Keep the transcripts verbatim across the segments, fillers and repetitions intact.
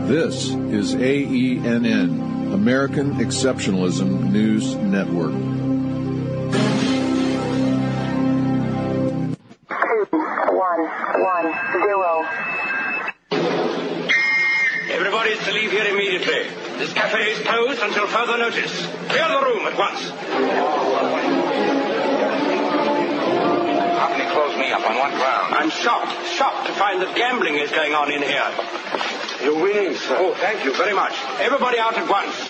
This is A E N N, American Exceptionalism News Network. Two, one, one, zero. Everybody is to leave here immediately. This cafe is closed until further notice. Clear the room at once. How can you close me up? On what ground? I'm shocked, shocked to find that gambling is going on in here. You're winning, sir. Oh, thank you very much. Everybody out at once.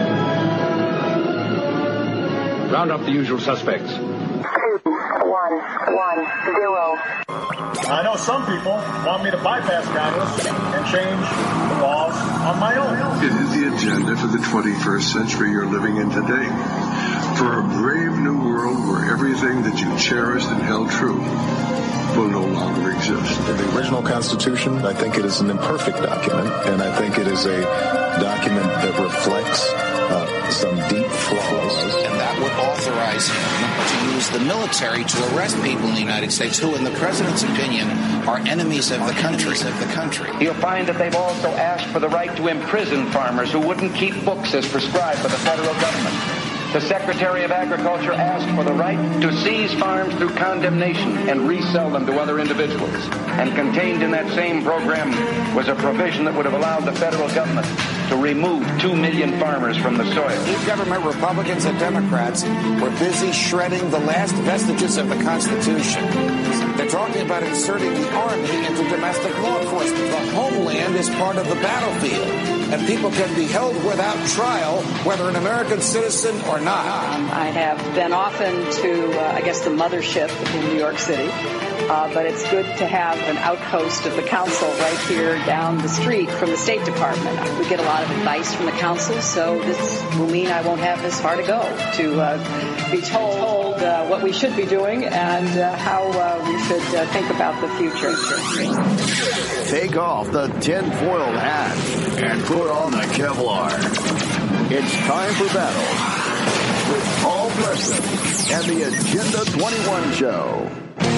Round up the usual suspects. Two, one, one, zero. I know some people want me to bypass Congress and change the laws on my own. It is the agenda for the twenty-first century you're living in today. For a brave new world where everything that you cherished and held true will no longer exist. The original Constitution, I think it is an imperfect document, and I think it is a document that reflects uh, some deep flaws. And that would authorize him to use the military to arrest people in the United States who, in the president's opinion, are enemies of the country. Of the country. You'll find that they've also asked for the right to imprison farmers who wouldn't keep books as prescribed by the federal government. The Secretary of Agriculture asked for the right to seize farms through condemnation and resell them to other individuals. And contained in that same program was a provision that would have allowed the federal government to remove two million farmers from the soil. Each government, Republicans and Democrats, were busy shredding the last vestiges of the Constitution. They're talking about inserting the Army into domestic law enforcement. The homeland is part of the battlefield. And people can be held without trial, whether an American citizen or not. Um, I have been often to, uh, I guess, the mothership in New York City. Uh, but it's good to have an outpost of the council right here down the street from the State Department. We get a lot of advice from the council, so this will mean I won't have this far to go to uh, be told uh, what we should be doing and uh, how uh, we should uh, think about the future. Take off the tin-foiled hat and put on the Kevlar. It's time for battle with Paul Preston and the Agenda twenty-one Show.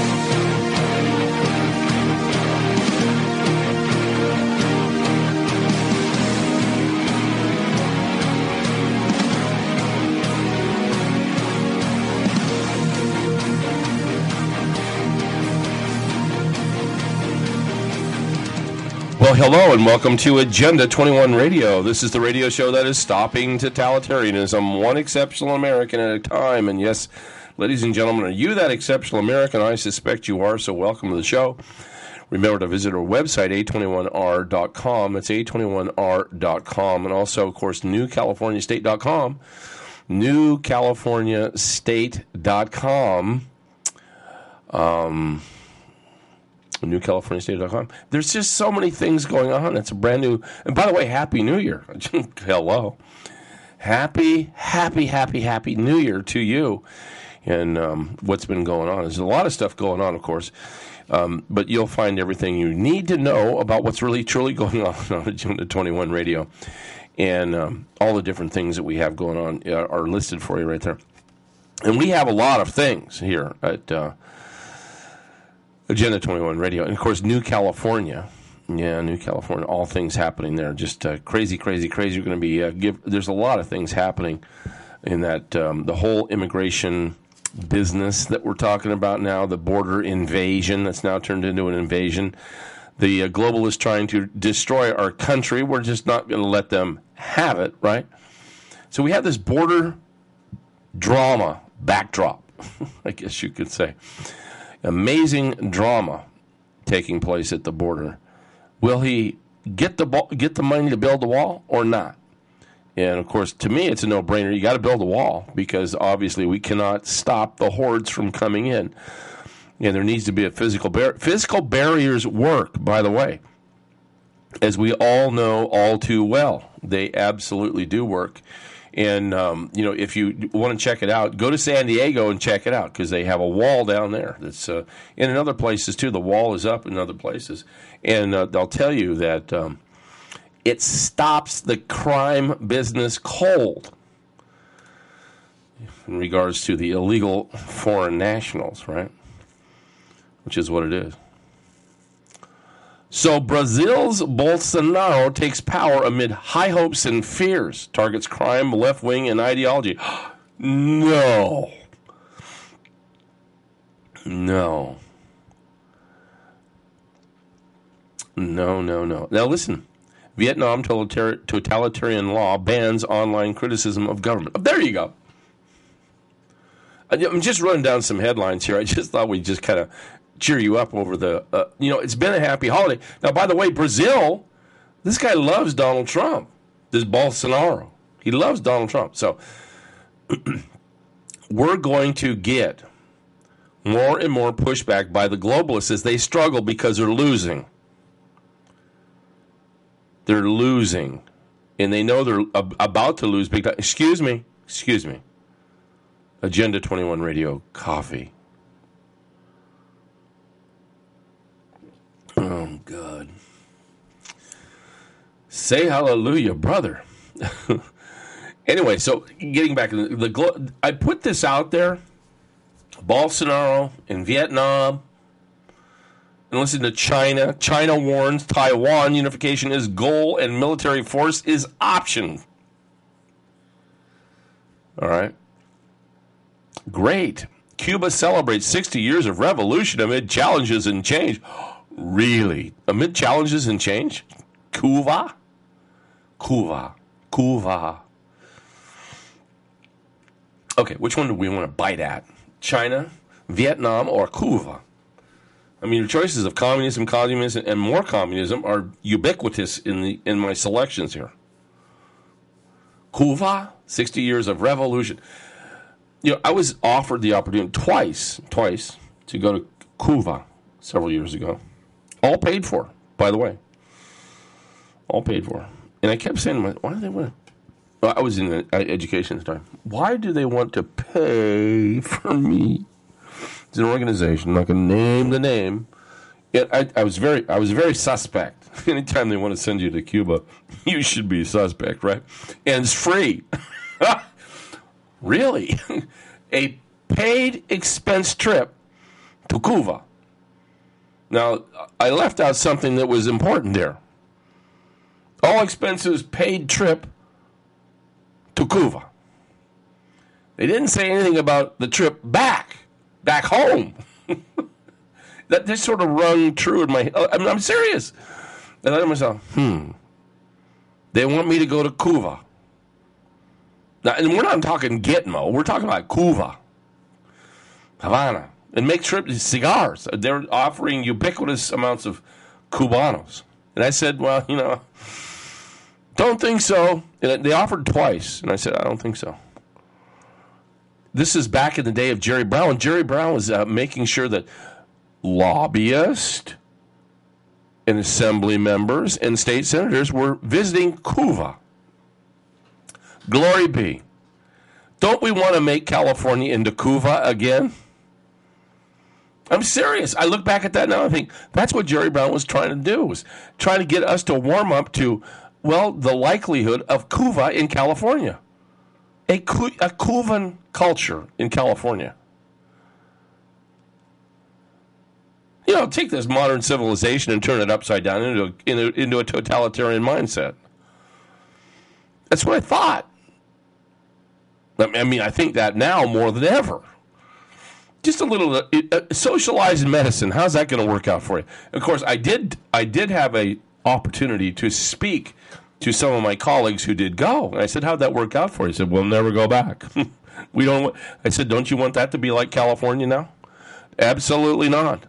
Well, hello and welcome to Agenda twenty-one Radio. This is the radio show that is stopping totalitarianism, one exceptional American at a time. And yes, ladies and gentlemen, are you that exceptional American? I suspect you are, so welcome to the show. Remember to visit our website, A twenty-one R dot com. It's A twenty-one R dot com. And also, of course, New California State dot com. New California State dot com. Um... New California State dot com. There's just so many things going on. It's a brand new. And by the way, Happy New Year. Hello. Happy, happy, happy, happy New Year to you. And um, what's been going on. There's a lot of stuff going on, of course. Um, but you'll find everything you need to know about what's really, truly going on on Agenda twenty-one Radio. And um, all the different things that we have going on are listed for you right there. And we have a lot of things here at Uh, Agenda twenty-one Radio. And, of course, New California. Yeah, New California. All things happening there. Just uh, crazy, crazy, crazy. You're going to be uh, give. There's a lot of things happening in that, um, the whole immigration business that we're talking about now, the border invasion that's now turned into an invasion. The uh, globalists trying to destroy our country. We're just not going to let them have it, right? So we have this border drama backdrop, I guess you could say. Amazing drama taking place at the border. Will he get the get the money to build the wall or not? And, of course, to me, it's a no-brainer. You got to build a wall because, obviously, we cannot stop the hordes from coming in. And there needs to be a physical barrier. Physical barriers work, by the way, as we all know all too well. They absolutely do work. And, um, you know, if you want to check it out, go to San Diego and check it out because they have a wall down there. That's uh, and in other places, too. The wall is up in other places. And uh, they'll tell you that um, it stops the crime business cold in regards to the illegal foreign nationals, right? Which is what it is. So Brazil's Bolsonaro takes power amid high hopes and fears, targets crime, left wing, and ideology. No. No. No, no, no. Now listen. Vietnam totalitarian law bans online criticism of government. There you go. I'm just running down some headlines here. I just thought we'd just kind of cheer you up over the, uh, you know, it's been a happy holiday. Now, by the way, Brazil, this guy loves Donald Trump, this Bolsonaro. He loves Donald Trump. So we're going to get more and more pushback by the globalists as they struggle because they're losing. They're losing. And they know they're ab- about to lose big time. Excuse me. Excuse me. Agenda twenty-one Radio coffee. Oh, God. Say hallelujah, brother. Anyway, so getting back, the, the glo- I put this out there. Bolsonaro in Vietnam. And listen to China. China warns Taiwan unification is goal and military force is option. All right. Great. Cuba celebrates sixty years of revolution amid challenges and change. Really? Amid challenges and change? Cuba? Cuba. Cuba. Okay, which one do we want to bite at? China, Vietnam, or Cuba? I mean, the choices of communism, communism, and more communism are ubiquitous in the in my selections here. Cuba, sixty years of revolution. You know, I was offered the opportunity twice, twice, to go to Cuba several years ago. All paid for, by the way. All paid for. And I kept saying to myself, why do they want to? Well, I was in education at the time. Why do they want to pay for me? It's an organization. I'm not going to name the name. Yet I, I was very, I was very suspect. Anytime they want to send you to Cuba, you should be suspect, right? And it's free. Really? A paid expense trip to Cuba. Now, I left out something that was important there. All expenses paid trip to Cuba. They didn't say anything about the trip back, back home. That just sort of rung true in my... I mean, I'm serious. I thought to myself, hmm, they want me to go to Cuba. Now, and we're not talking Gitmo. We're talking about Cuba, Havana, and make trips, cigars. They're offering ubiquitous amounts of Cubanos. And I said, well, you know, don't think so. And they offered twice. And I said, I don't think so. This is back in the day of Jerry Brown. Jerry Brown was uh, making sure that lobbyists and assembly members and state senators were visiting Cuba. Glory be. Don't we want to make California into Cuba again? I'm serious. I look back at that now and think that's what Jerry Brown was trying to do, was trying to get us to warm up to, well, the likelihood of Cuba in California. A, Cu- a Cuban culture in California. You know, take this modern civilization and turn it upside down into a, into, into a totalitarian mindset. That's what I thought. I mean, I think that now more than ever. Just a little uh, uh, socialized medicine. How's that going to work out for you? Of course, I did. I did have a opportunity to speak to some of my colleagues who did go, and I said, "How'd that work out for you?" He said, "We'll never go back. We don't." I said, "Don't you want that to be like California now?" Absolutely not.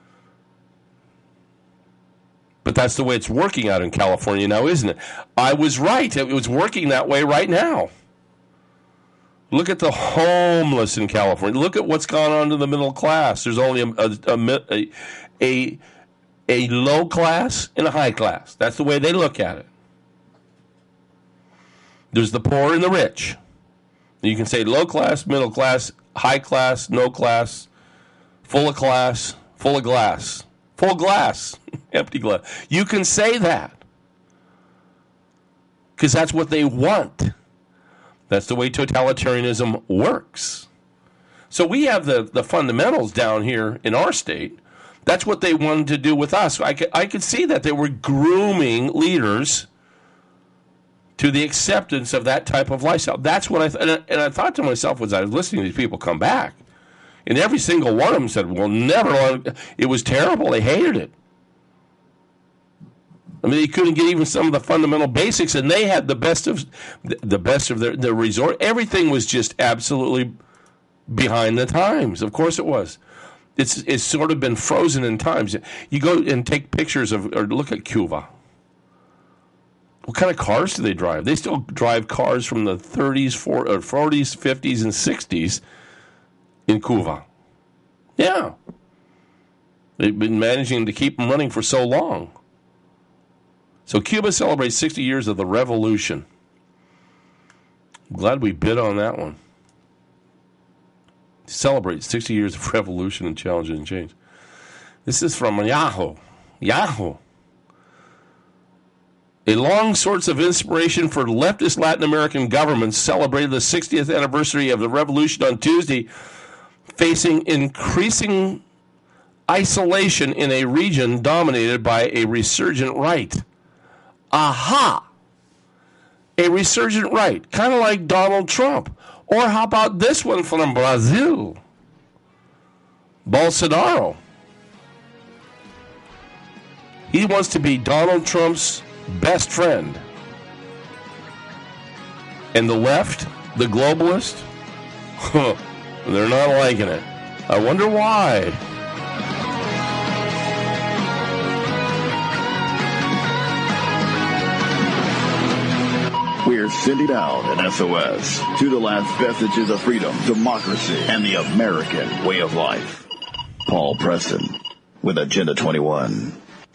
But that's the way it's working out in California now, isn't it? I was right. It was working that way right now. Look at the homeless in California. Look at what's gone on to the middle class. There's only a, a, a, a, a low class and a high class. That's the way they look at it. There's the poor and the rich. You can say low class, middle class, high class, no class, full of class, full of glass. Full glass, empty glass. You can say that because that's what they want. That's the way totalitarianism works. So we have the, the fundamentals down here in our state That's what they wanted to do with us. I could, I could see that they were grooming leaders to the acceptance of that type of lifestyle. That's what I th- and, I and I thought to myself as I was listening to these people come back, and every single one of them said, "Well, never. It was terrible. They hated it. I mean, they couldn't get even some of the fundamental basics, and they had the best of the best of their, their resort. Everything was just absolutely behind the times. Of course, it was. It's it's sort of been frozen in times. You go and take pictures of or look at Cuba. What kind of cars do they drive? They still drive cars from the thirties, forties, fifties, and sixties in Cuba. Yeah. They've been managing to keep them running for so long. So Cuba celebrates sixty years of the revolution. I'm glad we bid on that one. Celebrate sixty years of revolution and challenge and change. This is from Yahoo. Yahoo. A long source of inspiration for leftist Latin American governments celebrated the sixtieth anniversary of the revolution on Tuesday, facing increasing isolation in a region dominated by a resurgent right. Aha! A resurgent right, kind of like Donald Trump. Or how about this one from Brazil? Bolsonaro. He wants to be Donald Trump's best friend. And the left, the globalist, they're not liking it. I wonder why. We're sending out an S O S to the last vestiges of freedom, democracy, and the American way of life. Paul Preston with Agenda twenty-one.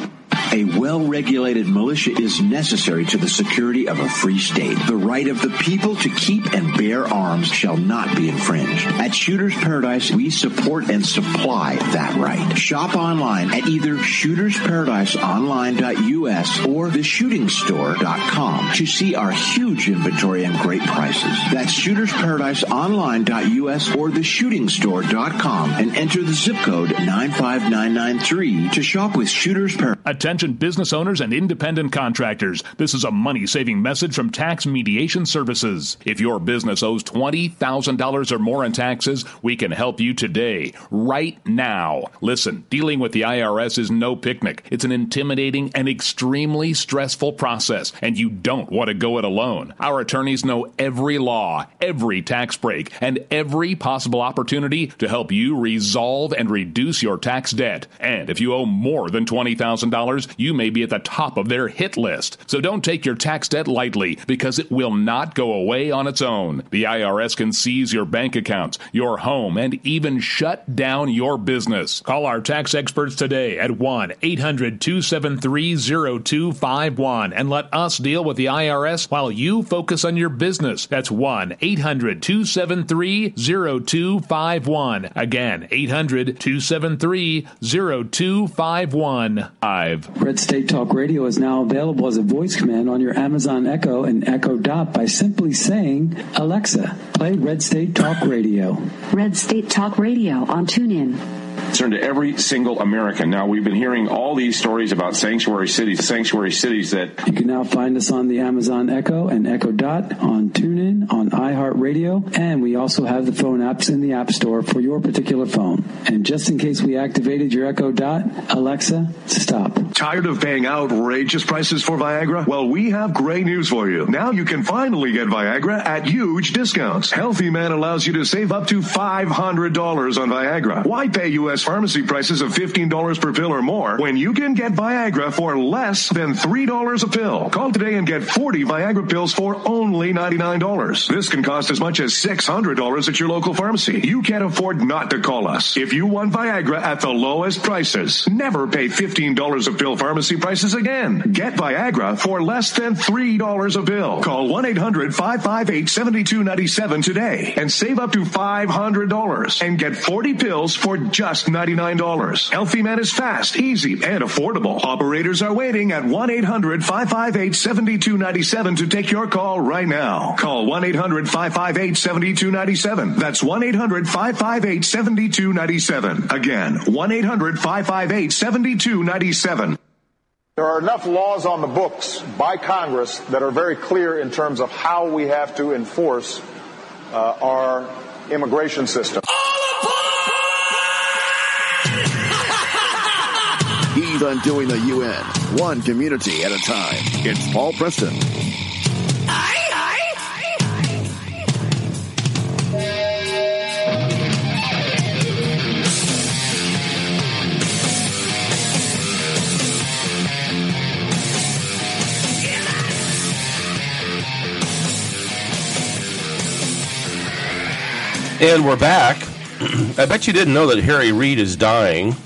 A well-regulated militia is necessary to the security of a free state. The right of the people to keep and bear arms shall not be infringed. At Shooters Paradise, we support and supply that right. Shop online at either shooters paradise online dot U S or the shooting store dot com to see our huge inventory and great prices. That's shooters paradise online dot U S or the shooting store dot com and enter the zip code nine five nine nine three to shop with Shooters Paradise. Attention business owners and independent contractors. This is a money-saving message from Tax Mediation Services. If your business owes twenty thousand dollars or more in taxes, we can help you today, right now. Listen, dealing with the I R S is no picnic. It's an intimidating and extremely stressful process, and you don't want to go it alone. Our attorneys know every law, every tax break, and every possible opportunity to help you resolve and reduce your tax debt. And if you owe more than twenty thousand dollars, you may be at the top of their hit list. So don't take your tax debt lightly, because it will not go away on its own. The I R S can seize your bank accounts, your home, and even shut down your business. Call our tax experts today at one eight hundred two seven three zero two five one and let us deal with the I R S while you focus on your business. That's one eight hundred two seven three zero two five one. Again, eight hundred two seven three zero two five one. I've Red State Talk Radio is now available as a voice command on your Amazon Echo and Echo Dot by simply saying, Alexa, play Red State Talk Radio. Red State Talk Radio on TuneIn. Concern to every single American. Now, we've been hearing all these stories about sanctuary cities, sanctuary cities that... You can now find us on the Amazon Echo and Echo Dot, on TuneIn, on iHeartRadio, and we also have the phone apps in the App Store for your particular phone. And just in case we activated your Echo Dot, Alexa, stop. Tired of paying outrageous prices for Viagra? Well, we have great news for you. Now you can finally get Viagra at huge discounts. Healthy Man allows you to save up to five hundred dollars on Viagra. Why pay U S pharmacy prices of fifteen dollars per pill or more when you can get Viagra for less than three dollars a pill? Call today and get forty Viagra pills for only ninety-nine dollars. This can cost as much as six hundred dollars at your local pharmacy. You can't afford not to call us. If you want Viagra at the lowest prices, never pay fifteen dollars a pill pharmacy prices again. Get Viagra for less than three dollars a pill. Call one eight hundred five five eight seven two nine seven today and save up to five hundred dollars and get forty pills for just just ninety-nine dollars. Healthy Man is fast, easy, and affordable. Operators are waiting at one eight hundred five five eight seven two nine seven to take your call right now. Call one eight hundred five five eight seven two nine seven. That's one eight hundred five five eight seven two nine seven. Again, one eight hundred five five eight seven two nine seven. There are enough laws on the books by Congress that are very clear in terms of how we have to enforce uh, our immigration system. He's undoing the U N, one community at a time. It's Paul Preston. And we're back. I bet you didn't know that Harry Reid is dying.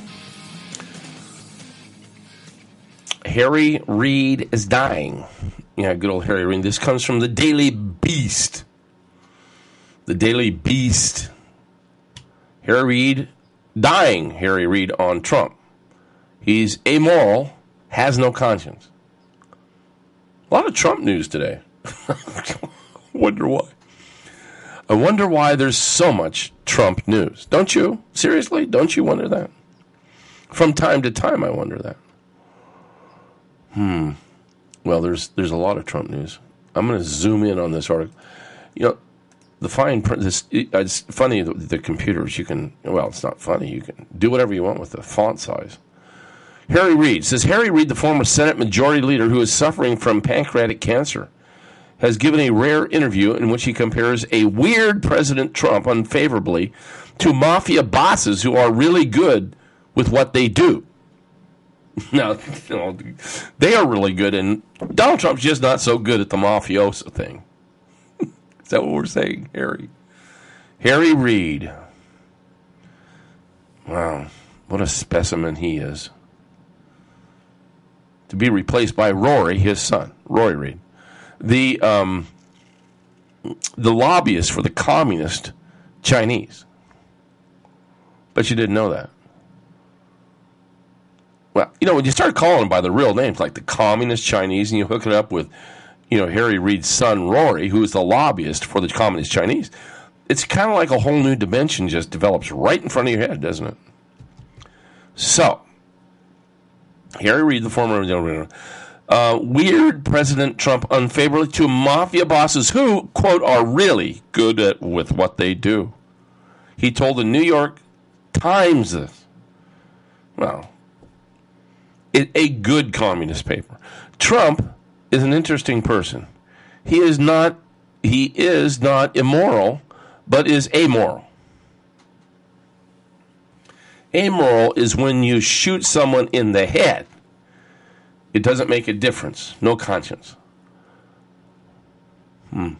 Harry Reid is dying. Yeah, good old Harry Reid. This comes from the Daily Beast. The Daily Beast. Harry Reid dying. Harry Reid on Trump. He's amoral, has no conscience. A lot of Trump news today. Wonder why. I wonder why there's so much Trump news. Don't you? Seriously? Don't you wonder that? From time to time, I wonder that. Hmm. Well, there's there's a lot of Trump news. I'm going to zoom in on this article. You know, the fine print. This it's funny. The, the computers. You can. Well, it's not funny. You can do whatever you want with the font size. Harry Reid says Harry Reid, the former Senate Majority Leader who is suffering from pancreatic cancer, has given a rare interview in which he compares a weird President Trump unfavorably to mafia bosses who are really good with what they do. Now, you know, they are really good, and Donald Trump's just not so good at the mafioso thing. Is that what we're saying, Harry? Harry Reid. Wow, what a specimen he is. To be replaced by Rory, his son, Roy Reid. The um, the lobbyist for the communist Chinese. Bet you didn't know that. Well, you know, when you start calling them by the real names, like the communist Chinese, and you hook it up with, you know, Harry Reid's son, Rory, who is the lobbyist for the communist Chinese, it's kind of like a whole new dimension just develops right in front of your head, doesn't it? So, Harry Reid, the former... Uh, weird President Trump unfavorably to mafia bosses who, quote, are really good at with what they do. He told the New York Times this. Well, it, a good communist paper. Trump is an interesting person. He is not he is not immoral, but is amoral. Amoral is when you shoot someone in the head. It doesn't make a difference. No conscience. Hmm.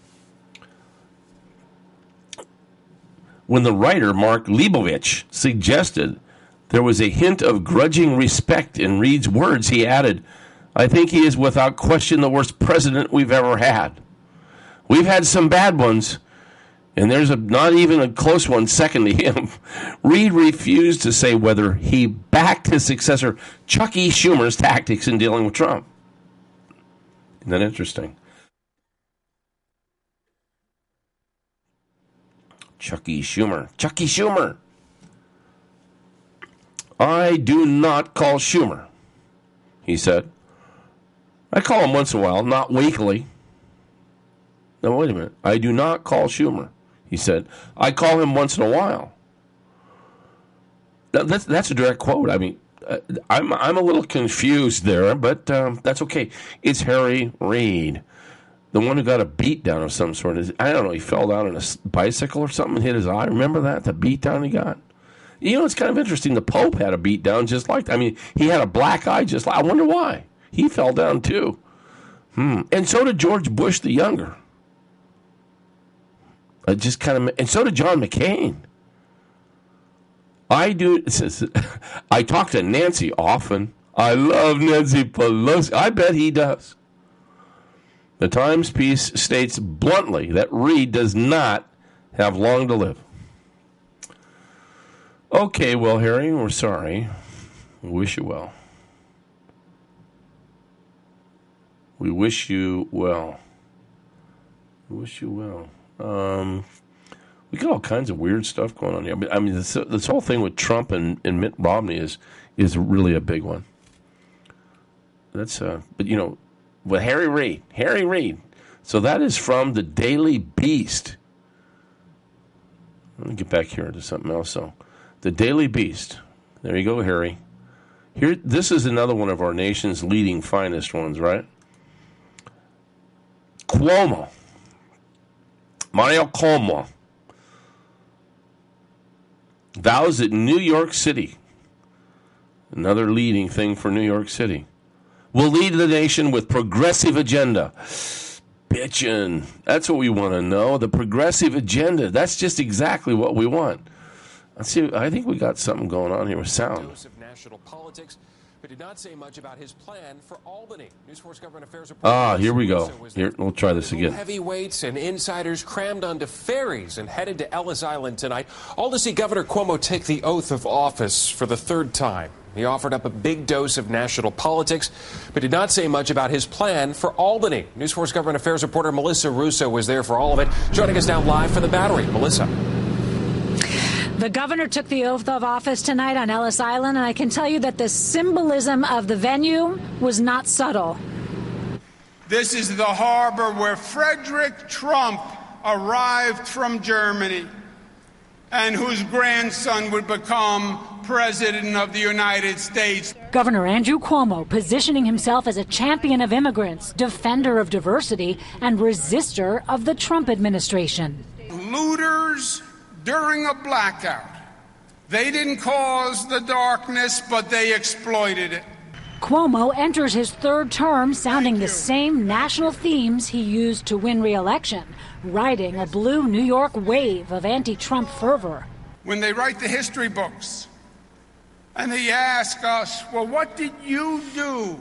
When the writer Mark Leibovich suggested there was a hint of grudging respect in Reid's words, he added, I think he is without question the worst president we've ever had. We've had some bad ones, and there's a, not even a close one second to him. Reid refused to say whether he backed his successor, Chuck E. Schumer's tactics in dealing with Trump. Isn't that interesting? Chuck E. Schumer. Chuck E. Schumer. I do not call Schumer, he said. I call him once in a while, not weekly. Now, wait a minute. I do not call Schumer, he said. I call him once in a while. That's, that's a direct quote. I mean, I'm I'm a little confused there, but um, that's okay. It's Harry Reid, the one who got a beat down of some sort. I don't know, he fell down on a bicycle or something and hit his eye. Remember that? The beat down he got? You know, it's kind of interesting. The Pope had a beat down just like that. I mean, he had a black eye just like, I wonder why. He fell down too. Hmm. And so did George Bush the Younger. I just kind of, and so did John McCain. I do. I talk to Nancy often. I love Nancy Pelosi. I bet he does. The Times piece states bluntly that Reid does not have long to live. Okay, well, Harry, we're sorry. We wish you well. We wish you well. We wish you well. Um, we got all kinds of weird stuff going on here. I mean, this, this whole thing with Trump and, and Mitt Romney is is really a big one. That's uh, but you know, with Harry Reid, Harry Reid. So that is from the Daily Beast. Let me get back here to something else. So, the Daily Beast. There you go, Harry. Here, this is another one of our nation's leading finest ones, right? Cuomo. Mario Cuomo vows that New York City, another leading thing for New York City, will lead the nation with progressive agenda. Bitchin'. That's what we want to know. The progressive agenda. That's just exactly what we want. Let's see. I think we got something going on here with sound. Of national politics, but did not say much about his plan for Albany. News Force Government Affairs reporter. Ah, here we go. Here, we'll try this again. Heavyweights and insiders crammed onto ferries and headed to Ellis Island tonight, all to see Governor Cuomo take the oath of office for the third time. He offered up a big dose of national politics, but did not say much about his plan for Albany. News Force Government Affairs reporter Melissa Russo was there for all of it. Joining us now live from the Battery, Melissa. The governor took the oath of office tonight on Ellis Island, and I can tell you that the symbolism of the venue was not subtle. This is the harbor where Frederick Trump arrived from Germany and whose grandson would become President of the United States. Governor Andrew Cuomo positioning himself as a champion of immigrants, defender of diversity, and resistor of the Trump administration. Looters during a blackout. They didn't cause the darkness, but they exploited it. Cuomo enters his third term sounding the same national themes he used to win re-election, riding a blue New York wave of anti-Trump fervor. When they write the history books and they ask us, well, what did you do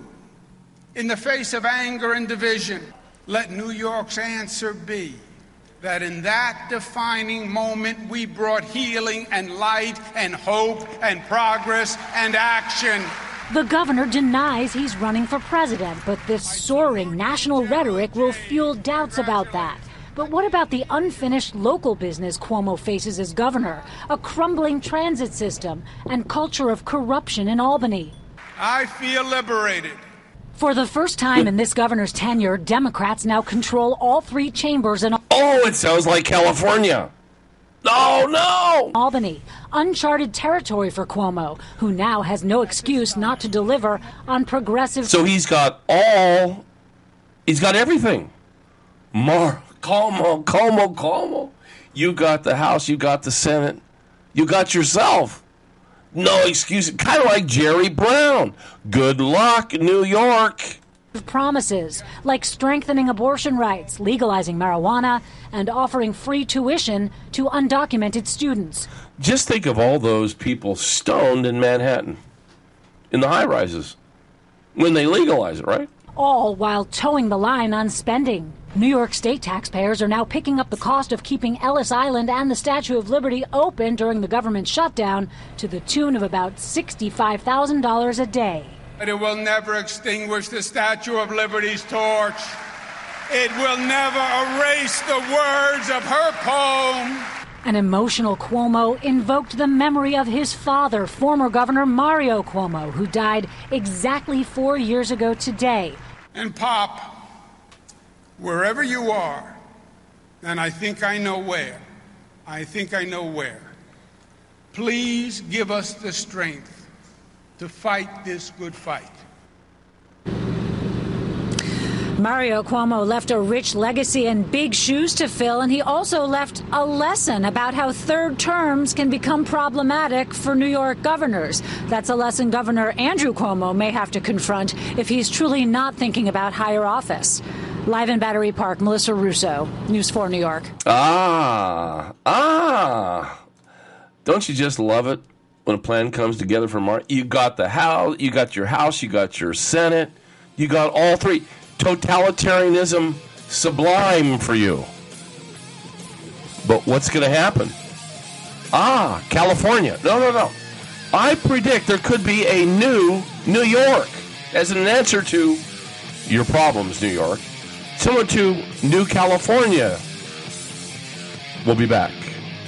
in the face of anger and division? Let New York's answer be that in that defining moment we brought healing and light and hope and progress and action. The governor denies he's running for president, but this soaring national rhetoric will fuel doubts about that. But what about the unfinished local business Cuomo faces as governor, a crumbling transit system, and culture of corruption in Albany? I feel liberated. For the first time in this governor's tenure, Democrats now control all three chambers in Oh, it sounds like California. Oh, no! Albany, uncharted territory for Cuomo, who now has no excuse not to deliver on progressive... So he's got all... He's got everything. More... Cuomo, Cuomo, Cuomo. You got the House, you got the Senate, you got yourself. No excuse. Kind of like Jerry Brown. Good luck, New York. Promises like strengthening abortion rights, legalizing marijuana, and offering free tuition to undocumented students. Just think of all those people stoned in Manhattan, in the high-rises, when they legalize it, right? All while towing the line on spending. New York State taxpayers are now picking up the cost of keeping Ellis Island and the Statue of Liberty open during the government shutdown to the tune of about sixty-five thousand dollars a day. But it will never extinguish the Statue of Liberty's torch. It will never erase the words of her poem. An emotional Cuomo invoked the memory of his father, former Governor Mario Cuomo, who died exactly four years ago today. And Pop, wherever you are, and I think I know where, I think I know where, please give us the strength to fight this good fight. Mario Cuomo left a rich legacy and big shoes to fill, and he also left a lesson about how third terms can become problematic for New York governors. That's a lesson Governor Andrew Cuomo may have to confront if he's truly not thinking about higher office. Live in Battery Park, Melissa Russo, News four New York. Ah, ah. Don't you just love it when a plan comes together for Mark? You got the House, you got your House, you got your Senate, you got all three. Totalitarianism sublime for you. But what's going to happen? Ah, California. No, no, no. I predict there could be a new New York as an answer to your problems, New York. Similar to New California. We'll be back.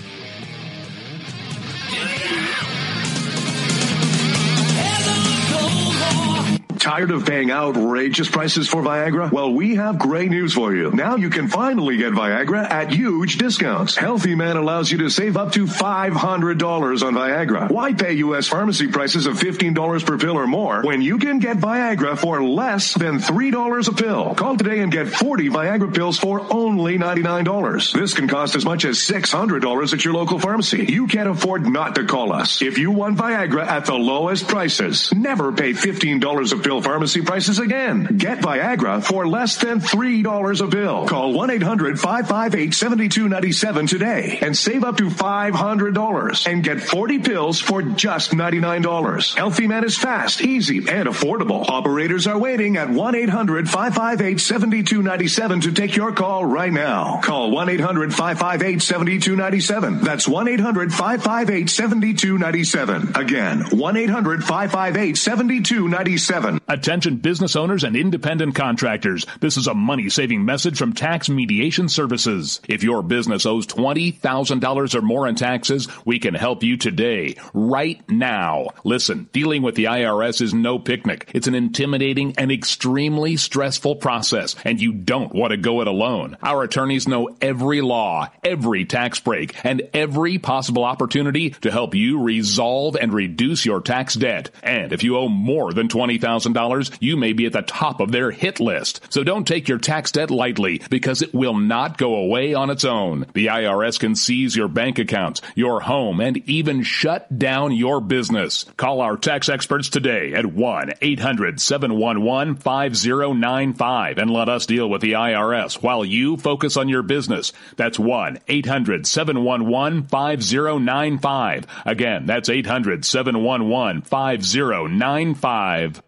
Tired of paying outrageous prices for Viagra? Well, we have great news for you. Now you can finally get Viagra at huge discounts. Healthy Man allows you to save up to five hundred dollars on Viagra. Why pay U S pharmacy prices of fifteen dollars per pill or more when you can get Viagra for less than three dollars a pill? Call today and get forty Viagra pills for only ninety-nine dollars. This can cost as much as six hundred dollars at your local pharmacy. You can't afford not to call us. If you want Viagra at the lowest prices, never pay fifteen dollars a pill pharmacy prices again. Get Viagra for less than three dollars a pill. Call one eight hundred five five eight seven two nine seven today and save up to five hundred dollars and get forty pills for just ninety-nine dollars. Healthy Man is fast, easy, and affordable. Operators are waiting at one eight hundred five five eight seven two nine seven to take your call right now. Call one eight hundred five five eight seven two nine seven. That's one eight hundred five five eight seven two nine seven. Again, one eight hundred five five eight seven two nine seven. Attention business owners and independent contractors. This is a money-saving message from Tax Mediation Services. If your business owes twenty thousand dollars or more in taxes, we can help you today, right now. Listen, dealing with the I R S is no picnic. It's an intimidating and extremely stressful process, and you don't want to go it alone. Our attorneys know every law, every tax break, and every possible opportunity to help you resolve and reduce your tax debt. And if you owe more than twenty thousand dollars, you may be at the top of their hit list. So don't take your tax debt lightly, because it will not go away on its own. The I R S can seize your bank accounts, your home, and even shut down your business. Call our tax experts today at one eight hundred seven one one five zero nine five and let us deal with the I R S while you focus on your business. That's one eight hundred seven one one five zero nine five. Again, that's eight hundred seven one one five zero nine five.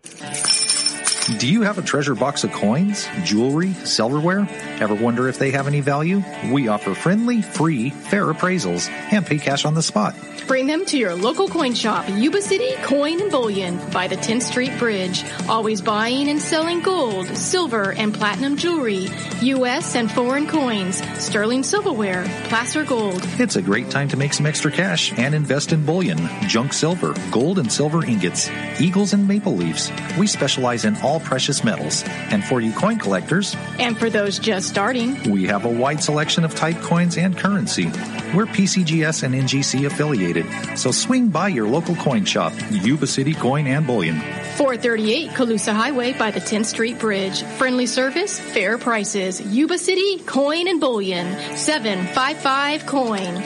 Do you have a treasure box of coins, jewelry, silverware? Ever wonder if they have any value? We offer friendly, free, fair appraisals and pay cash on the spot. Bring them to your local coin shop, Yuba City Coin and Bullion by the tenth Street Bridge. Always buying and selling gold, silver, and platinum jewelry, U S and foreign coins, sterling silverware, placer gold. It's a great time to make some extra cash and invest in bullion, junk silver, gold and silver ingots, eagles and maple leaves. We specialize in all precious metals. And for you coin collectors, and for those just starting, we have a wide selection of type coins and currency. We're P C G S and N G C affiliated, so swing by your local coin shop, Yuba City Coin and Bullion. four thirty-eight Colusa Highway by the tenth Street Bridge. Friendly service, fair prices. Yuba City Coin and Bullion. seven five five coin.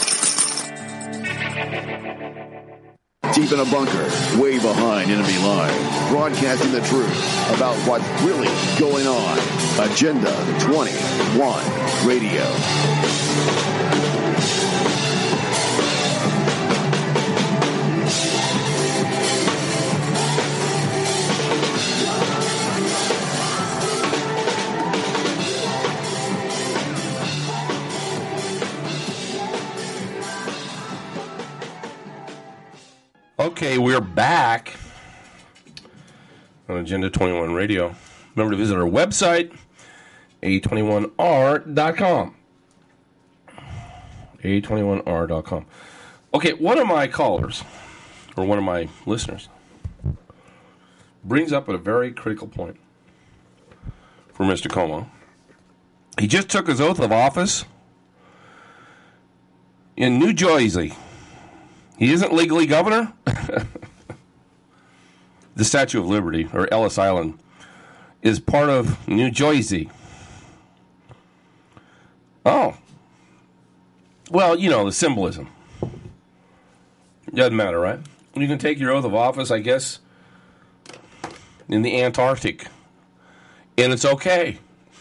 Deep in a bunker, way behind enemy lines, broadcasting the truth about what's really going on. Agenda twenty-one Radio. Okay, we're back on Agenda twenty-one Radio. Remember to visit our website, A twenty-one R dot com. A twenty-one R dot com. Okay, one of my callers, or one of my listeners, brings up a very critical point for Mister Cuomo. He just took his oath of office in New Jersey. He isn't legally governor. The Statue of Liberty, or Ellis Island, is part of New Jersey. Oh. Well, you know, the symbolism. Doesn't matter, right? You can take your oath of office, I guess, in the Antarctic. And it's okay.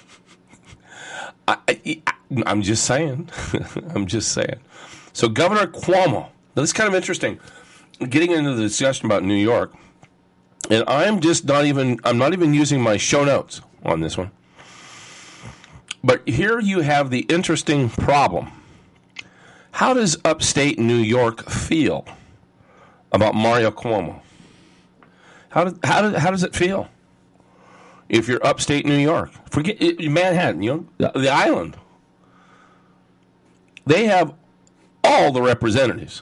I, I, I'm just saying. I'm just saying. So Governor Cuomo. Now, this is kind of interesting, getting into the discussion about New York, and I'm just not even, I'm not even using my show notes on this one. But here you have the interesting problem. How does upstate New York feel about Mario Cuomo? How does how does how does it feel if you're upstate New York? Forget it, Manhattan, you know, the, the island. They have all the representatives,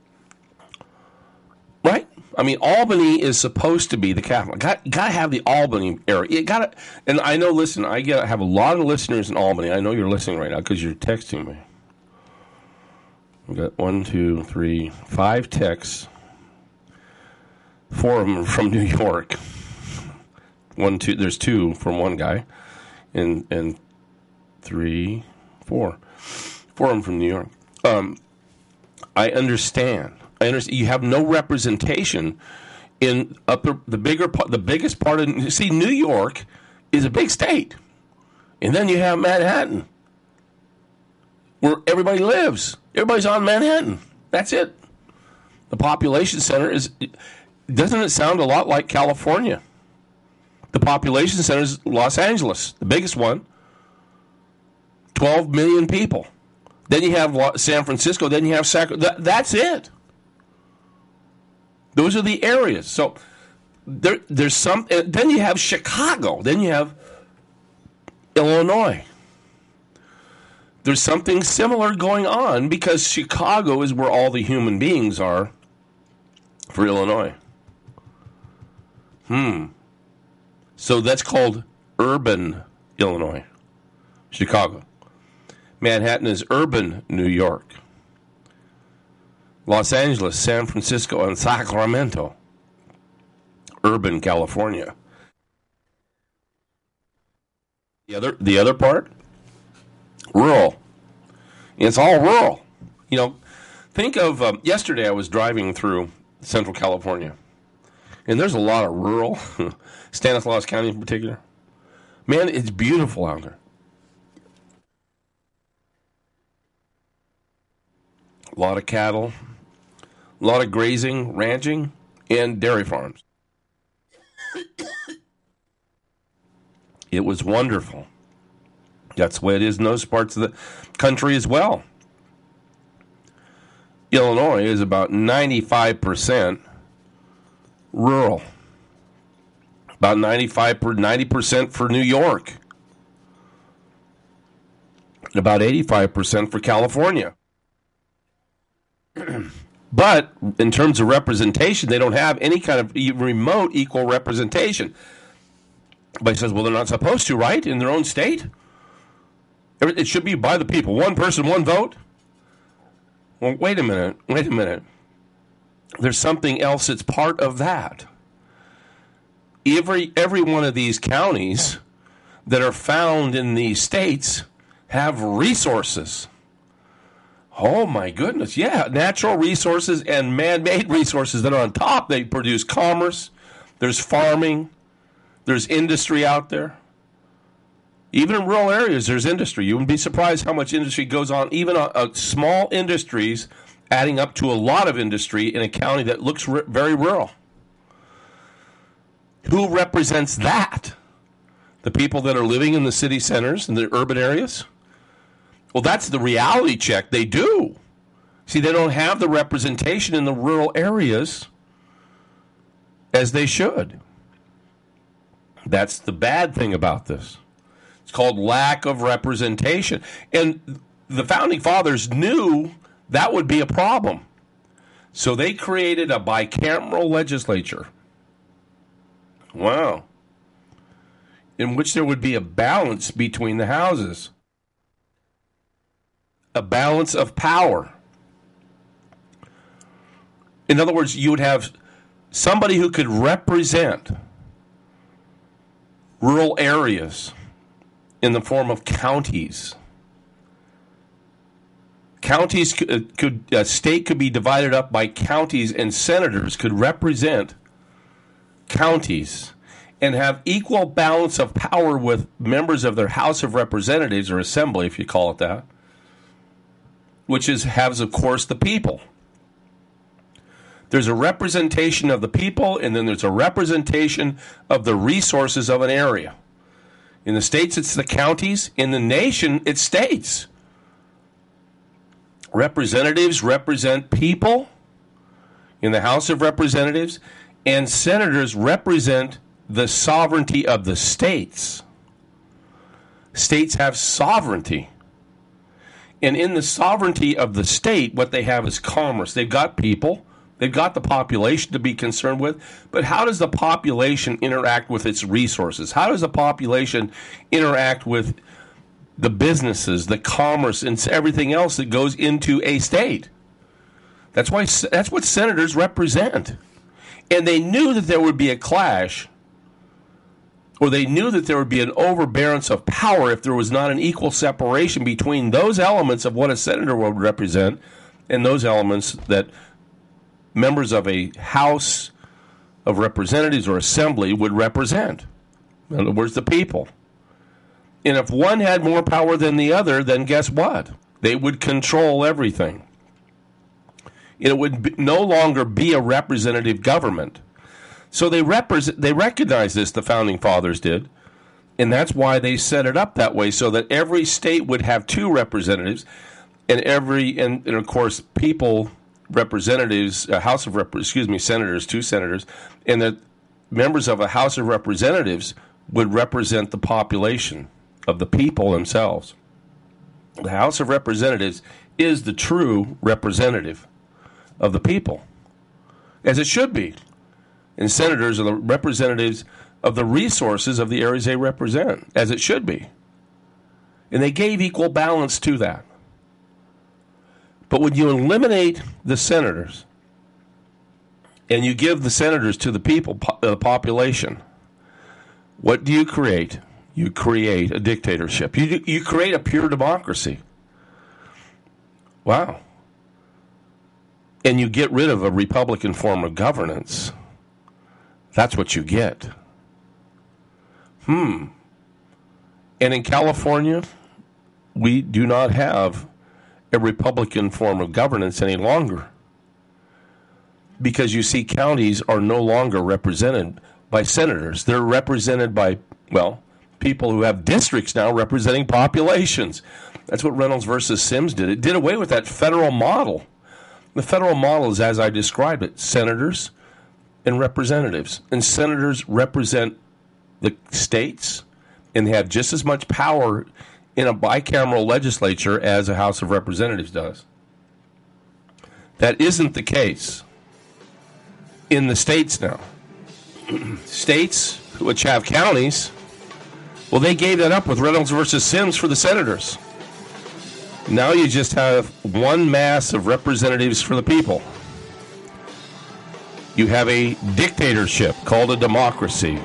right? I mean, Albany is supposed to be the capital. Got got to have the Albany area. You got to, and I know. Listen, I get I have a lot of listeners in Albany. I know you're listening right now because you're texting me. We got one, two, three, five texts. Four of them are from New York. One, two. There's two from one guy, and and three, four, four of them from New York. Um, I understand. I understand. You have no representation in upper the bigger part, the biggest part of. See, New York is a big state, and then you have Manhattan, where everybody lives. Everybody's on Manhattan. That's it. The population center is. Doesn't it sound a lot like California? The population center is Los Angeles, the biggest one. twelve million people. Then you have San Francisco. Then you have Sacramento. That, that's it. Those are the areas. So there, there's some. Then you have Chicago. Then you have Illinois. There's something similar going on because Chicago is where all the human beings are for Illinois. Hmm. So that's called urban Illinois. Chicago. Manhattan is urban New York. Los Angeles, San Francisco, and Sacramento. Urban California. The other the other part? Rural. It's all rural. You know, think of, um, yesterday I was driving through Central California. And there's a lot of rural, Stanislaus County in particular. Man, it's beautiful out there. A lot of cattle, a lot of grazing, ranching, and dairy farms. It was wonderful. That's the way it is in those parts of the country as well. Illinois is about ninety-five percent rural. About ninety-five per ninety percent for New York. About eighty-five percent for California. But in terms of representation, they don't have any kind of remote equal representation. Everybody says, well, they're not supposed to, right? In their own state? It should be by the people. One person, one vote? Well, wait a minute. Wait a minute. There's something else that's part of that. Every every one of these counties that are found in these states have resources. Oh, my goodness. Yeah, natural resources and man-made resources that are on top. They produce commerce. There's farming. There's industry out there. Even in rural areas, there's industry. You wouldn't be surprised how much industry goes on, even uh, uh, small industries adding up to a lot of industry in a county that looks r- very rural. Who represents that? The people that are living in the city centers and the urban areas? Well, that's the reality check. They do. See, they don't have the representation in the rural areas as they should. That's the bad thing about this. It's called lack of representation. And the Founding Fathers knew that would be a problem. So they created a bicameral legislature. Wow. In which there would be a balance between the houses. A balance of power. In other words, you would have somebody who could represent rural areas in the form of counties. Counties could, could a state could be divided up by counties, and senators could represent counties and have equal balance of power with members of their House of Representatives or Assembly, if you call it that, which is has, of course, the people. There's a representation of the people, and then there's a representation of the resources of an area. In the states, it's the counties. In the nation, it's states. Representatives represent people in the House of Representatives, and senators represent the sovereignty of the states. States have sovereignty. And in the sovereignty of the state, what they have is commerce. They've got people. They've got the population to be concerned with. But how does the population interact with its resources? How does the population interact with the businesses, the commerce, and everything else that goes into a state? That's why that's what senators represent. And they knew that there would be a clash, or they knew that there would be an overbearance of power if there was not an equal separation between those elements of what a senator would represent and those elements that members of a House of Representatives or Assembly would represent. In other words, the people. And if one had more power than the other, then guess what? They would control everything. It would be, no longer be a representative government. So they represent, they recognize this, the Founding Fathers did, and that's why they set it up that way, so that every state would have two representatives, and every, and, and of course, people, representatives, a House of Rep, excuse me, senators, two senators, and that members of a House of Representatives would represent the population of the people themselves. The House of Representatives is the true representative of the people, as it should be. And senators are the representatives of the resources of the areas they represent, as it should be. And they gave equal balance to that. But when you eliminate the senators and you give the senators to the people, po- the population, what do you create? You create a dictatorship. You, you create a pure democracy. Wow. And you get rid of a Republican form of governance. That's what you get. Hmm. And in California, we do not have a Republican form of governance any longer. Because you see, counties are no longer represented by senators. They're represented by, well, people who have districts now representing populations. That's what Reynolds versus Sims did. It did away with that federal model. The federal model is, as I described it, senators and representatives. And senators represent the states, and they have just as much power in a bicameral legislature as a House of Representatives does. That isn't the case in the states now. States, which have counties, well, they gave that up with Reynolds versus Sims for the senators. Now you just have one mass of representatives for the people. You have a dictatorship called a democracy.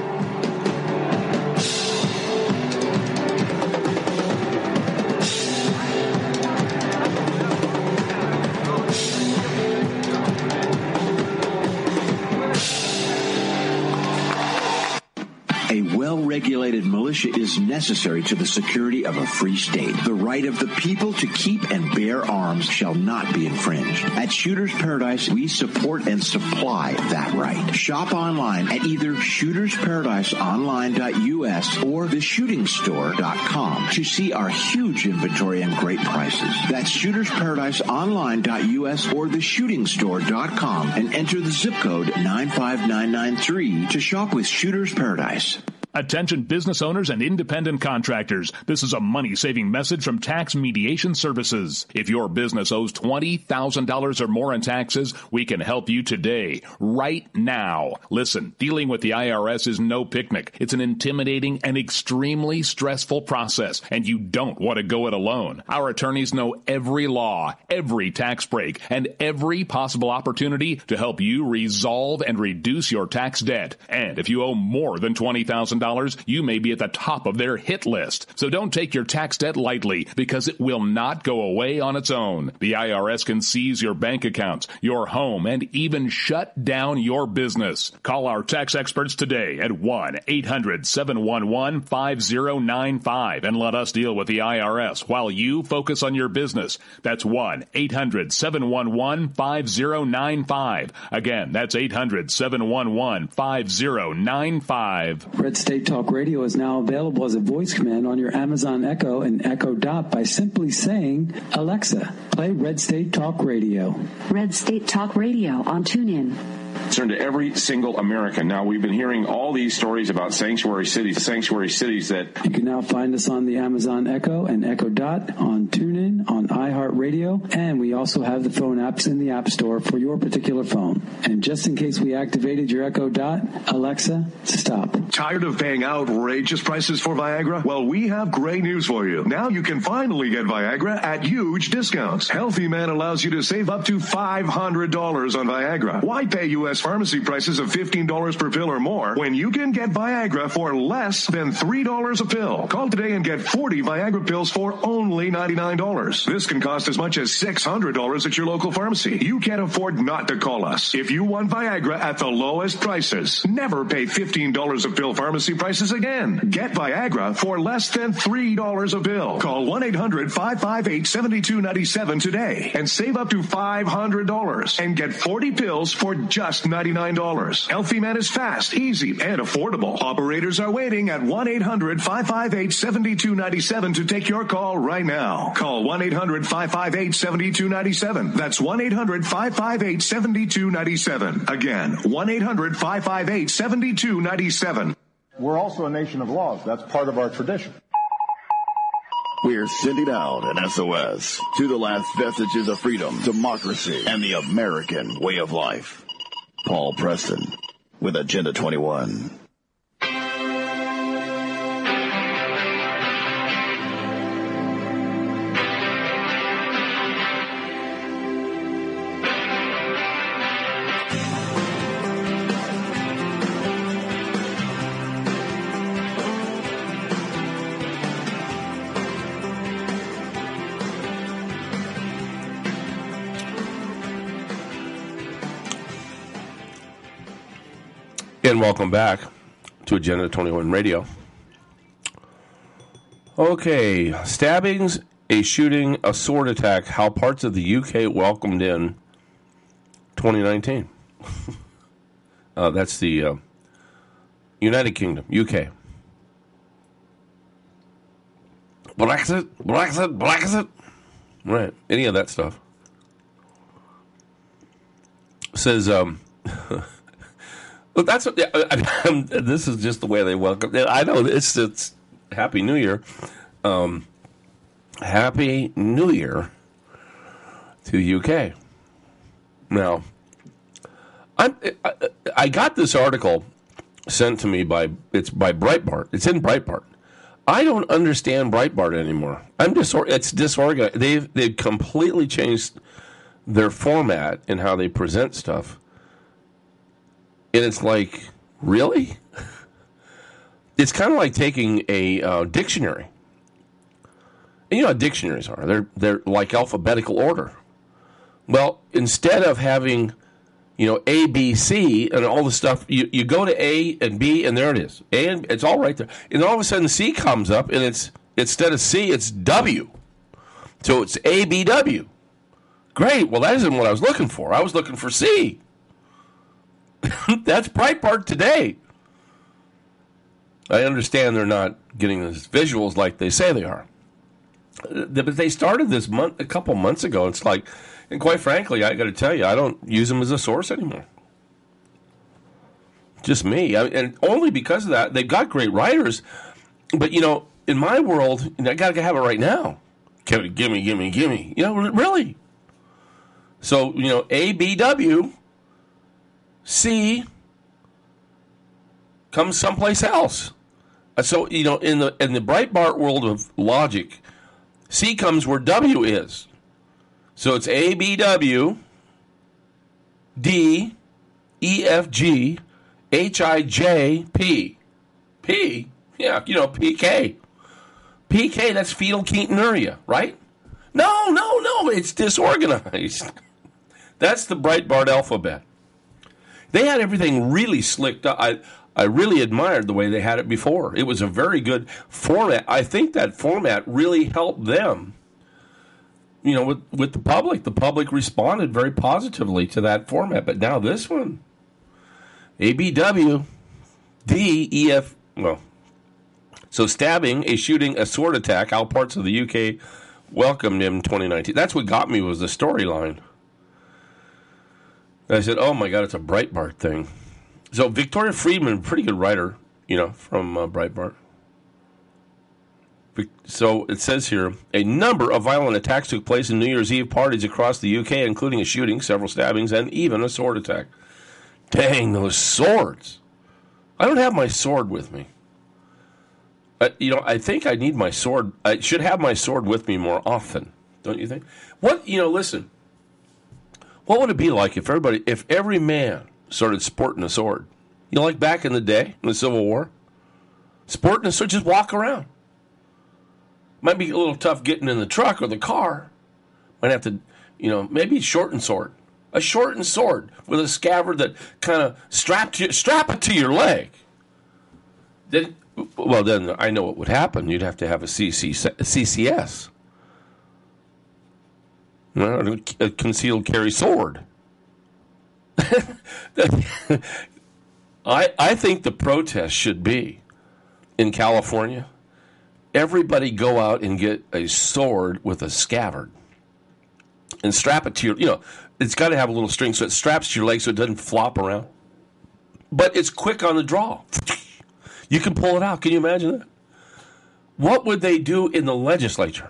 Regulated militia is necessary to the security of a free state. The right of the people to keep and bear arms shall not be infringed. At Shooters Paradise, we support and supply that right. Shop online at either shooters paradise online dot u s or the shooting store dot com to see our huge inventory and great prices. That's shooters paradise online dot u s or the shooting store dot com and enter the zip code nine five nine nine three to shop with Shooters Paradise. Attention business owners and independent contractors. This is a money-saving message from Tax Mediation Services. If your business owes twenty thousand dollars or more in taxes, we can help you today, right now. Listen, dealing with the I R S is no picnic. It's an intimidating and extremely stressful process, and you don't want to go it alone. Our attorneys know every law, every tax break, and every possible opportunity to help you resolve and reduce your tax debt. And if you owe more than twenty thousand dollars, you may be at the top of their hit list. So don't take your tax debt lightly, because it will not go away on its own. The I R S can seize your bank accounts, your home, and even shut down your business. Call our tax experts today at one eight hundred seven one one five zero nine five and let us deal with the I R S while you focus on your business. That's one eight hundred seven one one five zero nine five. Again, that's eight hundred seven one one five zero nine five. Red State State Talk Radio is now available as a voice command on your Amazon Echo and Echo Dot by simply saying, Alexa, play Red State Talk Radio. Red State Talk Radio on TuneIn. Concern to every single American. Now, we've been hearing all these stories about sanctuary cities, sanctuary cities that... You can now find us on the Amazon Echo and Echo Dot, on TuneIn, on iHeartRadio, and we also have the phone apps in the App Store for your particular phone. And just in case we activated your Echo Dot, Alexa, stop. Tired of paying outrageous prices for Viagra? Well, we have great news for you. Now you can finally get Viagra at huge discounts. Healthy Man allows you to save up to five hundred dollars on Viagra. Why pay U S pharmacy prices of fifteen dollars per pill or more when you can get Viagra for less than three dollars a pill? Call today and get forty Viagra pills for only ninety-nine dollars. This can cost as much as six hundred dollars at your local pharmacy. You can't afford not to call us. If you want Viagra at the lowest prices, never pay fifteen dollars a pill pharmacy prices again. Get Viagra for less than three dollars a pill. Call one eight hundred five five eight seven two nine seven today and save up to five hundred dollars and get forty pills for just ninety-nine dollars. Healthy Man is fast, easy, and affordable. Operators are waiting at one eight hundred five five eight seven two nine seven to take your call right now. Call one eight hundred five five eight seven two nine seven. That's one eight hundred five five eight seven two nine seven. Again, one eight hundred five five eight seven two nine seven. We're also a nation of laws. That's part of our tradition. We're sending out an S O S to the last vestiges of freedom, democracy, and the American way of life. Paul Preston with Agenda twenty-one. And welcome back to Agenda twenty-one Radio. Okay, stabbings, a shooting, a sword attack, how parts of the U K welcomed in twenty nineteen. uh, that's the uh, United Kingdom, U K. Brexit, Brexit, Brexit. Right, any of that stuff. Says, um... Well, that's what, I mean, this is just the way they welcome. I know it's it's Happy New Year, um, Happy New Year to the U K. Now, I'm, I I got this article sent to me by it's by Breitbart. It's in Breitbart. I don't understand Breitbart anymore. I'm disor- It's disorganized. They've they've completely changed their format and how they present stuff. And it's like, really? It's kind of like taking a uh, dictionary. And you know how dictionaries are. They're they're like alphabetical order. Well, instead of having, you know, A, B, C, and all the stuff, you, you go to A and B, and there it is. A and it's all right there. And all of a sudden C comes up, and it's instead of C, it's W. So it's A, B, W. Great. Well, that isn't what I was looking for. I was looking for C. That's Breitbart today. I understand they're not getting these visuals like they say they are. But they started this month, a couple months ago. It's like, and quite frankly, I got to tell you, I don't use them as a source anymore. Just me. I, and only because of that. They've got great writers. But, you know, in my world, I got to have it right now. Gimme, gimme, gimme, gimme. You know, really. So, you know, A, B, W... C comes someplace else. So, you know, in the in the Breitbart world of logic, C comes where W is. So it's A, B, W, D, E, F, G, H, I, J, P. P? Yeah, you know, P K. P K, that's phenylketonuria, right? No, no, no, it's disorganized. That's the Breitbart alphabet. They had everything really slicked up. I, I really admired the way they had it before. It was a very good format. I think that format really helped them, you know, with, with the public. The public responded very positively to that format. But now this one, A, B, W, D, E, F, Well, so stabbing, a shooting, a sword attack, how parts of the U K welcomed him in twenty nineteen. That's what got me was the storyline. I said, oh, my God, it's a Breitbart thing. So Victoria Friedman, pretty good writer, you know, from uh, Breitbart. So it says here, a number of violent attacks took place in New Year's Eve parties across the U K, including a shooting, several stabbings, and even a sword attack. Dang, those swords. I don't have my sword with me. Uh, you know, I think I need my sword. I should have my sword with me more often, don't you think? What, you know, listen. What would it be like if everybody, if every man started sporting a sword? You know, like back in the day, in the Civil War? Sporting a sword, just walk around. Might be a little tough getting in the truck or the car. Might have to, you know, maybe a shortened sword. A shortened sword with a scabbard that kind of strap to, strap it to your leg. Then, well, then I know what would happen. You'd have to have a C C, a C C S. You know, a concealed carry sword. I I think the protest should be in California. Everybody go out and get a sword with a scabbard and strap it to your, you know, it's got to have a little string so it straps to your leg so it doesn't flop around. But it's quick on the draw. You can pull it out. Can you imagine that? What would they do in the legislature?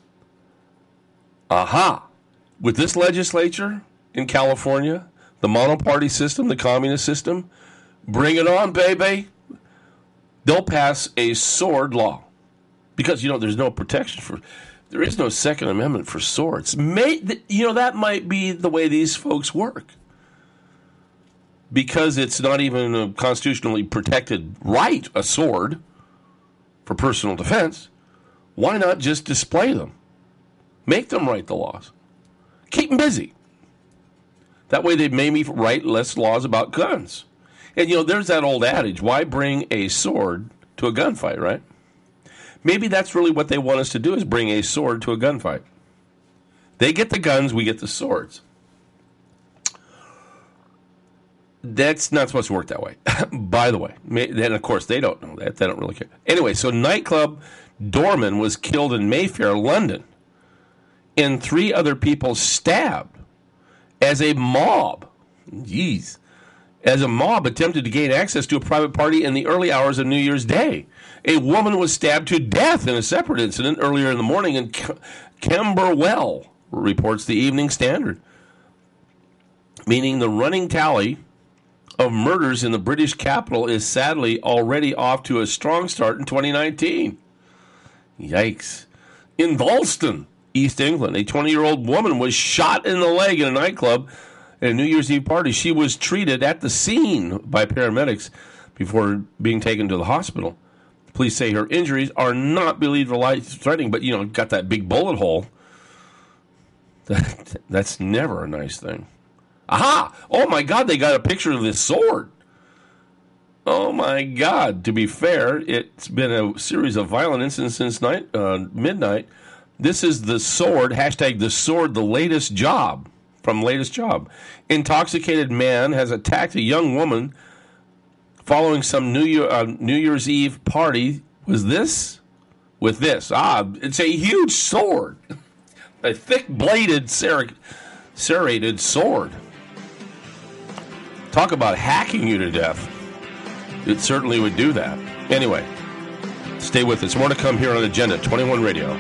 Aha. With this legislature in California, the monoparty system, the communist system, bring it on, baby. They'll pass a sword law. Because, you know, there's no protection for, there is no Second Amendment for swords. May, you know, that might be the way these folks work. Because it's not even a constitutionally protected right, a sword, for personal defense, why not just display them? Make them write the laws. Keep them busy. That way they maybe write less laws about guns. And, you know, there's that old adage, why bring a sword to a gunfight, right? Maybe that's really what they want us to do, is bring a sword to a gunfight. They get the guns, we get the swords. That's not supposed to work that way, by the way. Then, of course, they don't know that. They don't really care. Anyway, so nightclub doorman was killed in Mayfair, London, and three other people stabbed as a mob. Jeez. As a mob attempted to gain access to a private party in the early hours of New Year's Day. A woman was stabbed to death in a separate incident earlier in the morning in Camberwell, reports the Evening Standard. Meaning the running tally of murders in the British capital is sadly already off to a strong start in twenty nineteen. Yikes. In Valston, East England, a twenty-year-old woman was shot in the leg in a nightclub at a New Year's Eve party. She was treated at the scene by paramedics before being taken to the hospital. Police say her injuries are not believed life-threatening, but, you know, got that big bullet hole. That, that's never a nice thing. Aha! Oh, my God, they got a picture of this sword. Oh, my God. To be fair, it's been a series of violent incidents since night, uh, midnight. This is the sword, hashtag the sword, the latest job, from latest job. Intoxicated man has attacked a young woman following some New Year, uh, New Year's Eve party. Was this? With this. Ah, it's a huge sword. A thick-bladed, ser- serrated sword. Talk about hacking you to death. It certainly would do that. Anyway, stay with us. More to come here on Agenda twenty-one Radio.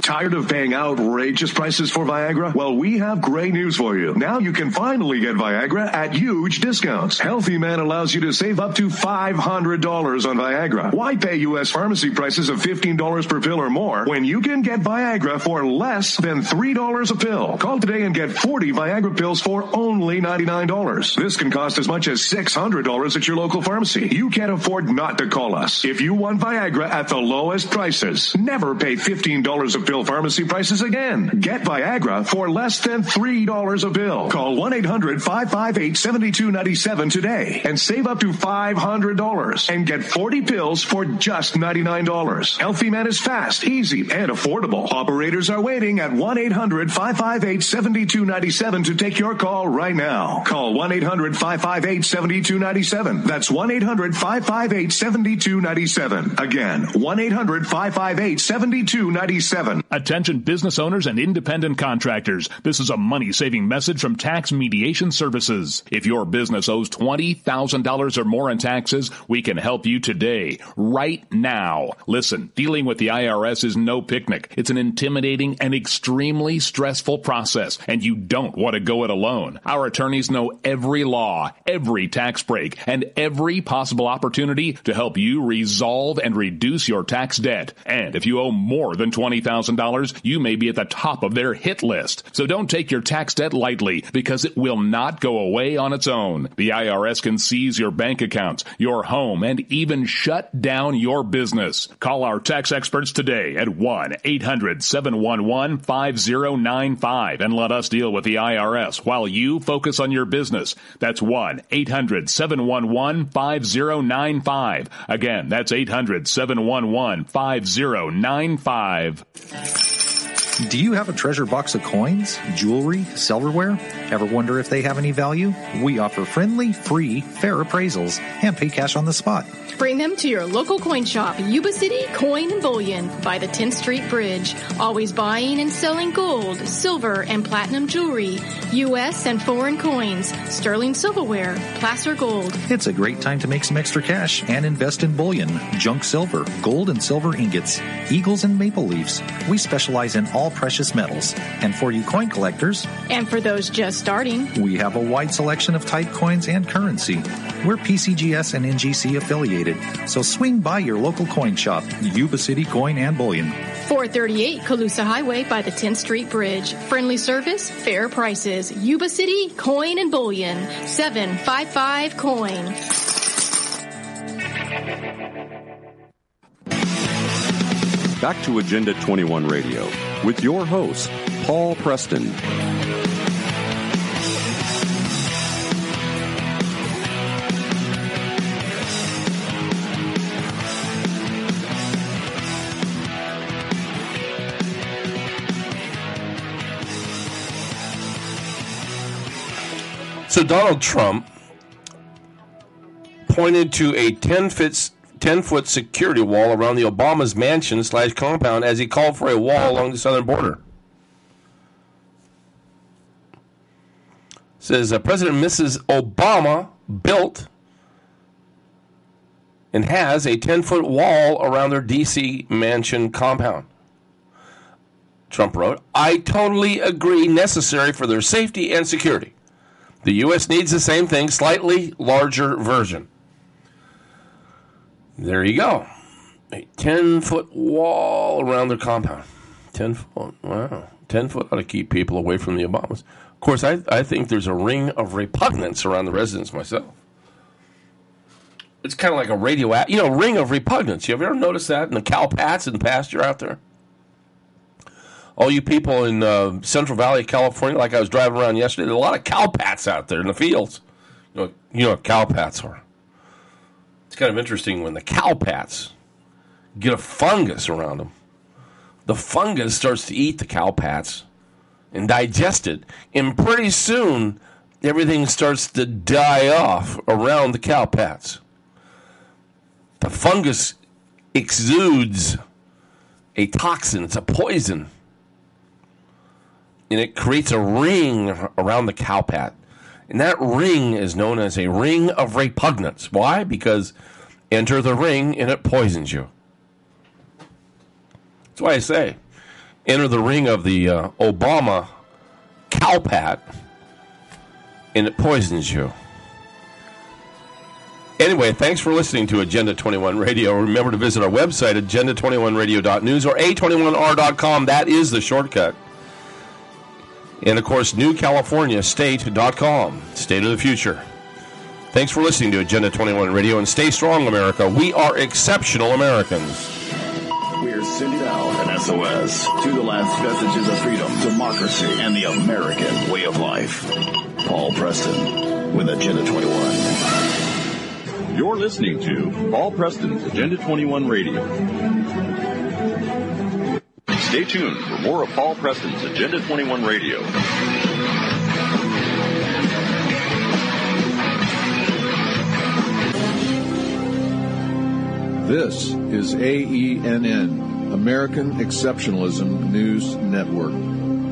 Tired of paying outrageous prices for Viagra? Well, we have great news for you. Now you can finally get Viagra at huge discounts. Healthy Man allows you to save up to five hundred dollars on Viagra. Why pay U S pharmacy prices of fifteen dollars per pill or more when you can get Viagra for less than three dollars a pill? Call today and get forty Viagra pills for only ninety-nine dollars. This can cost as much as six hundred dollars at your local pharmacy. You can't afford not to call us. If you want Viagra at the lowest prices, never pay fifteen dollars a pill pharmacy prices again. Get Viagra for less than three dollars a pill. Call one eight hundred five five eight seven two nine seven today and save up to five hundred dollars and get forty pills for just ninety-nine dollars. Healthy Man is fast, easy, and affordable. Operators are waiting at one eight hundred five five eight seven two nine seven to take your call right now. Call one eight hundred five five eight seven two nine seven. That's one eight hundred five five eight seven two nine seven. Again, one eight hundred five five eight seven two nine seven. Attention business owners and independent contractors. This is a money-saving message from Tax Mediation Services. If your business owes twenty thousand dollars or more in taxes, we can help you today, right now. Listen, dealing with the I R S is no picnic. It's an intimidating and extremely stressful process, and you don't want to go it alone. Our attorneys know every law, every tax break, and every possible opportunity to help you resolve and reduce your tax debt. And if you owe more than twenty thousand dollars, you may be at the top of their hit list. So don't take your tax debt lightly, because it will not go away on its own. The I R S can seize your bank accounts, your home, and even shut down your business. Call our tax experts today at one eight hundred seven one one five zero nine five and let us deal with the I R S while you focus on your business. That's one eight hundred seven one one five zero nine five. Again, that's eight hundred seven one one five zero nine five. Do you have a treasure box of coins, jewelry, silverware? Ever wonder if they have any value? We offer friendly, free, fair appraisals and pay cash on the spot. Bring them to your local coin shop, Yuba City Coin and Bullion by the tenth Street Bridge. Always buying and selling gold, silver, and platinum jewelry, U S and foreign coins, sterling silverware, placer gold. It's a great time to make some extra cash and invest in bullion, junk silver, gold and silver ingots, eagles and maple leaves. We specialize in all precious metals. And for you coin collectors, and for those just starting, we have a wide selection of type coins and currency. We're P C G S and N G C affiliated, so swing by your local coin shop, Yuba City Coin and Bullion. four thirty-eight Colusa Highway by the tenth Street Bridge. Friendly service, fair prices. Yuba City Coin and Bullion. seven five five coin. Back to Agenda twenty-one Radio with your host, Paul Preston. So Donald Trump pointed to a ten-foot security wall around the Obama's mansion slash compound as he called for a wall along the southern border. Says uh, President Missus Obama built and has a ten-foot wall around their D C mansion compound. Trump wrote, "I totally agree, necessary for their safety and security. The U S needs the same thing, slightly larger version." There you go. A ten-foot wall around their compound. ten foot. Wow. ten foot ought to keep people away from the Obamas. Of course, I, I think there's a ring of repugnance around the residence myself. It's kind of like a radio, you know, ring of repugnance. You ever noticed that in the cow pats in the pasture out there? All you people in uh, Central Valley, California, like I was driving around yesterday, there's a lot of cow pats out there in the fields. You know, you know what cow pats are. It's kind of interesting when the cow pats get a fungus around them. The fungus starts to eat the cow pats and digest it. And pretty soon, everything starts to die off around the cow pats. The fungus exudes a toxin. It's a poison. And it creates a ring around the cow pat. And that ring is known as a ring of repugnance. Why? Because enter the ring and it poisons you. That's why I say, enter the ring of the uh, Obama cowpat, and it poisons you. Anyway, thanks for listening to Agenda twenty-one Radio. Remember to visit our website, agenda twenty-one radio dot news or a twenty-one r dot com. That is the shortcut. And, of course, new california state dot com, state of the future. Thanks for listening to Agenda twenty-one Radio, and stay strong, America. We are exceptional Americans. We're sending out an S O S to the last vestiges of freedom, democracy, and the American way of life. Paul Preston with Agenda twenty-one. You're listening to Paul Preston's Agenda twenty-one Radio. Stay tuned for more of Paul Preston's Agenda twenty-one Radio. This is A E N N, American Exceptionalism News Network.